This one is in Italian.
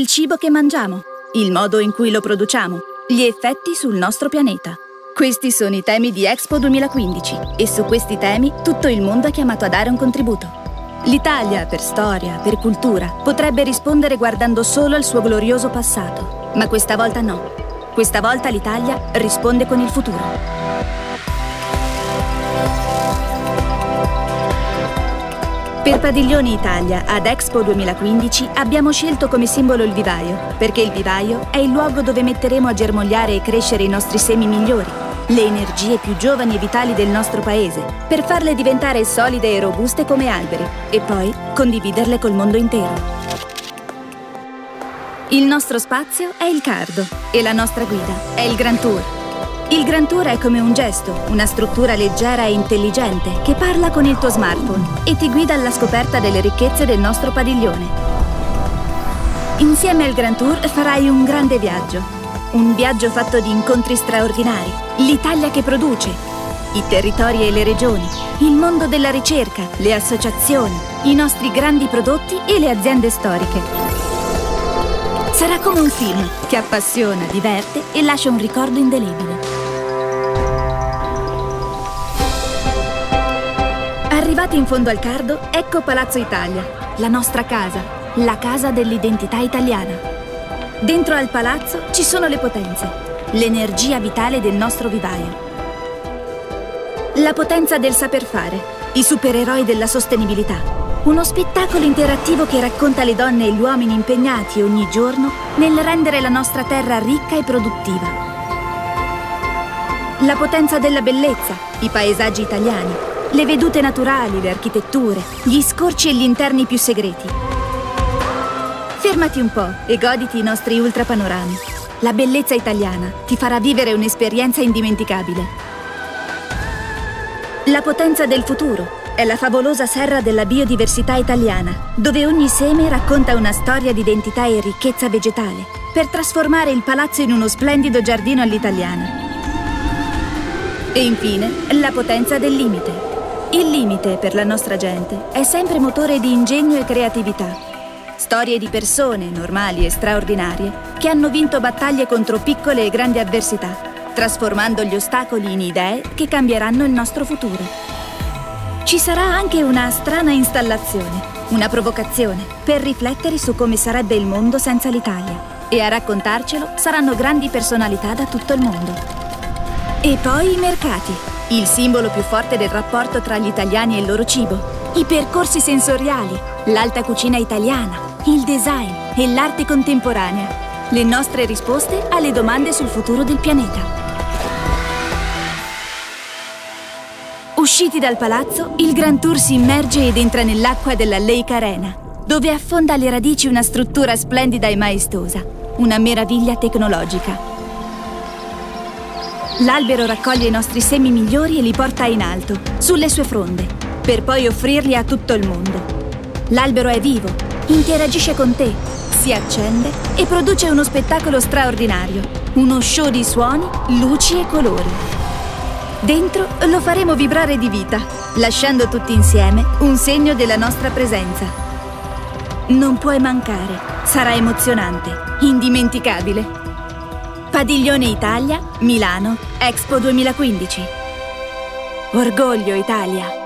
il cibo che mangiamo, il modo in cui lo produciamo, gli effetti sul nostro pianeta. Questi sono i temi di Expo 2015 e su questi temi tutto il mondo è chiamato a dare un contributo. L'Italia, per storia, per cultura, potrebbe rispondere guardando solo al suo glorioso passato. Ma questa volta no. Questa volta l'Italia risponde con il futuro. Per Padiglione Italia, ad Expo 2015, abbiamo scelto come simbolo il vivaio, perché il vivaio è il luogo dove metteremo a germogliare e crescere i nostri semi migliori, le energie più giovani e vitali del nostro paese, per farle diventare solide e robuste come alberi, e poi condividerle col mondo intero. Il nostro spazio è il Cardo e la nostra guida è il Grand Tour. Il Grand Tour è come un gesto, una struttura leggera e intelligente che parla con il tuo smartphone e ti guida alla scoperta delle ricchezze del nostro padiglione. Insieme al Grand Tour farai un grande viaggio. Un viaggio fatto di incontri straordinari, l'Italia che produce, i territori e le regioni, il mondo della ricerca, le associazioni, i nostri grandi prodotti e le aziende storiche. Sarà come un film che appassiona, diverte e lascia un ricordo indelebile. Arrivati in fondo al Cardo, ecco Palazzo Italia, la nostra casa, la casa dell'identità italiana. Dentro al palazzo ci sono le potenze, l'energia vitale del nostro vivaio. La potenza del saper fare, i supereroi della sostenibilità. Uno spettacolo interattivo che racconta le donne e gli uomini impegnati ogni giorno nel rendere la nostra terra ricca e produttiva. La potenza della bellezza, i paesaggi italiani, le vedute naturali, le architetture, gli scorci e gli interni più segreti. Fermati un po' e goditi i nostri ultrapanorami. La bellezza italiana ti farà vivere un'esperienza indimenticabile. La potenza del futuro è la favolosa serra della biodiversità italiana, dove ogni seme racconta una storia di identità e ricchezza vegetale, per trasformare il palazzo in uno splendido giardino all'italiana. E infine, la potenza del limite. Il limite, per la nostra gente, è sempre motore di ingegno e creatività. Storie di persone, normali e straordinarie, che hanno vinto battaglie contro piccole e grandi avversità, trasformando gli ostacoli in idee che cambieranno il nostro futuro. Ci sarà anche una strana installazione, una provocazione, per riflettere su come sarebbe il mondo senza l'Italia. E a raccontarcelo saranno grandi personalità da tutto il mondo. E poi i mercati. Il simbolo più forte del rapporto tra gli italiani e il loro cibo, i percorsi sensoriali, l'alta cucina italiana, il design e l'arte contemporanea, le nostre risposte alle domande sul futuro del pianeta. Usciti dal palazzo, il Grand Tour si immerge ed entra nell'acqua della Lake Arena, dove affonda alle radici una struttura splendida e maestosa, una meraviglia tecnologica. L'albero raccoglie i nostri semi migliori e li porta in alto, sulle sue fronde, per poi offrirli a tutto il mondo. L'albero è vivo, interagisce con te, si accende e produce uno spettacolo straordinario, uno show di suoni, luci e colori. Dentro lo faremo vibrare di vita, lasciando tutti insieme un segno della nostra presenza. Non puoi mancare, sarà emozionante, indimenticabile. Padiglione Italia, Milano, Expo 2015. Orgoglio Italia!